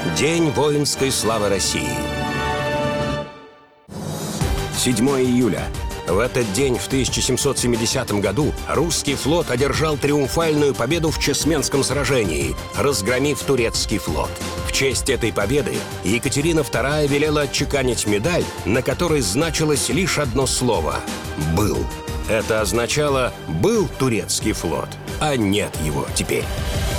День воинской славы России. 7 июля. В этот день, в 1770 году, русский флот одержал триумфальную победу в Чесменском сражении, разгромив турецкий флот. В честь этой победы Екатерина II велела отчеканить медаль, на которой значилось лишь одно слово «был». Это означало «был турецкий флот», а нет его теперь.